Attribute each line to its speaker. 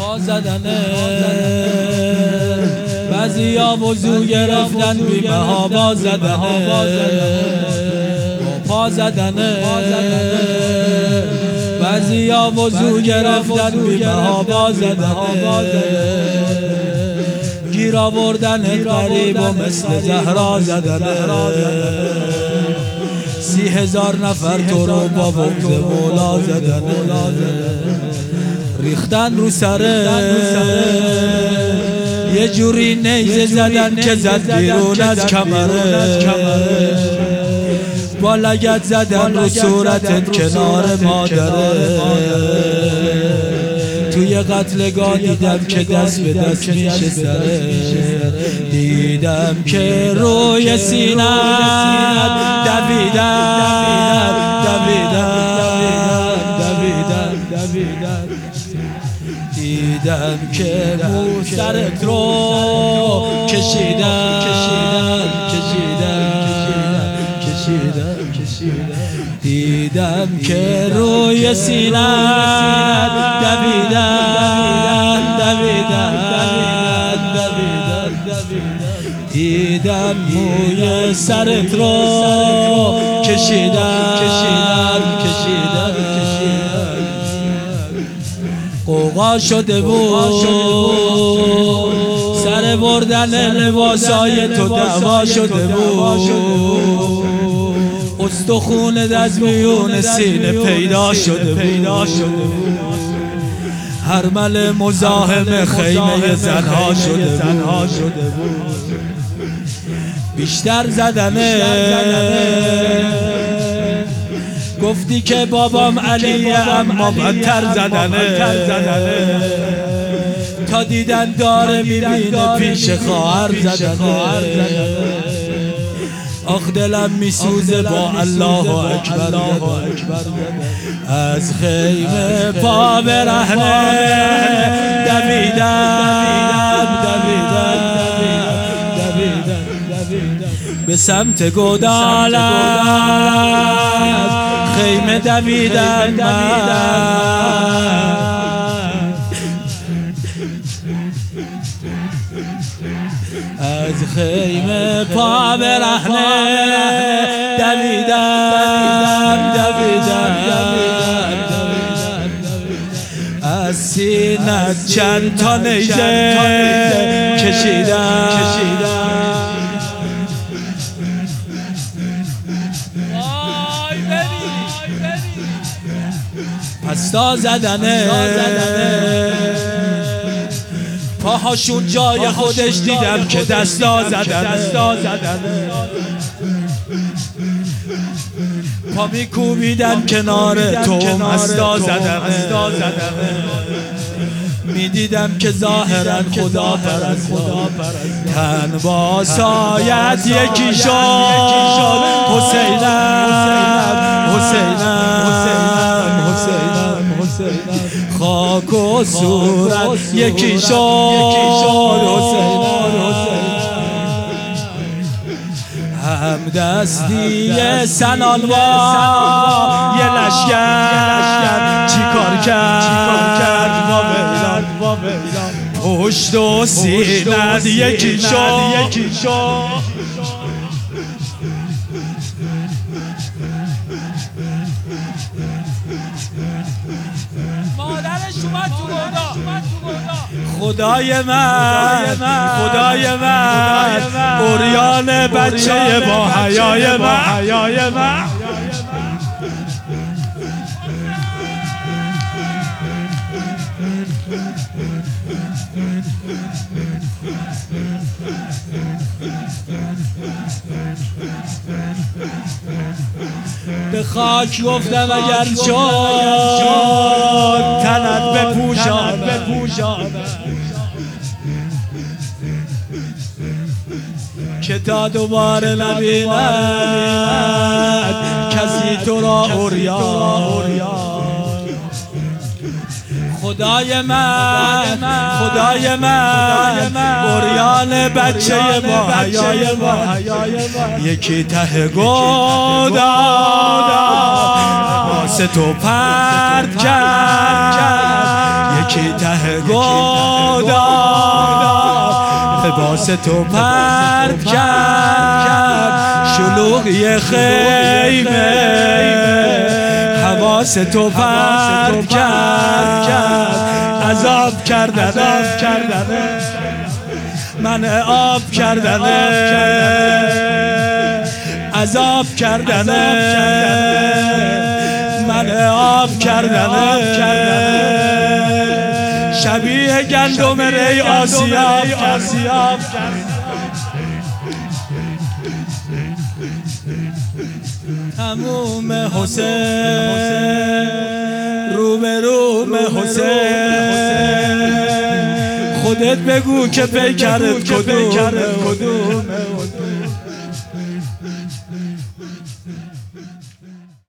Speaker 1: پا زدنه بعضیا وضو گرفتن بی محابا زدنه پا زدنه بعضیا وضو گرفتن بی محابا زدنه گیر آوردن غریب و مثل زهرا زدنه 30,000 نفر تو رو با بغض مولا زدنه ریختن رو سره یه جوری نیزه زدن که زد بیرون از کمره با لگد زدن رو صورتت کنار مادره توی قتلگاه دیدم که دست به دست میشه سره دیدم که روی سینت دویدن دیدم که مو سرت رو کشیدن دیدم که روی سینت دویدن دیدم موی سرت رو کشیدن قوقا شده بود سر بردن لباسای تو دعوا شده بود استخونت از میون سینه پیدا شده بود هرمل مزاحم خیمه زنها شده بود بیشتر زدنه گفتی که بابام علیه اما بدتر زدنه تا دیدن داره میبینه پیش خواهر زدنه آخ دلم میسوزه با الله اکبر از خیمه پا برهنه دویدم به سمت گودالت خیمه دویدم از خیمه پا برهنه دویدم از سینت چند تا نیزه کشیدم پستا زدنه پاهاشون جای خودش دیدم که دستا زدنه پا میکوبیدن کنار تو مستا زدنه میدیدم که ظاهرا خدا پرست تن با سایت یکی شد حسینم خاک و صورت یکی شد حسینم همدستی سنانوا یه لشگر چیکار کرد پشت و سینت یکی شد خدای من عریان بچه با حیای من به خاک گفتم اگر شد تنت بپوشانم که تا دوباره نبیند کسی تو را عریان خدای من بریان بچه با حیای ما یکی ته گودم واسه تو پرد کرد یکی ته گودم واسه تو پرد کرد شلوغی خیمه حواس تو پرد کرد عذاب کردنه من آب کردنه عذاب کردنه من آب کردنه شبیه گندم ری آسیاب هموم حسین روبروم حسین خودت بگو که پیکرت کدومه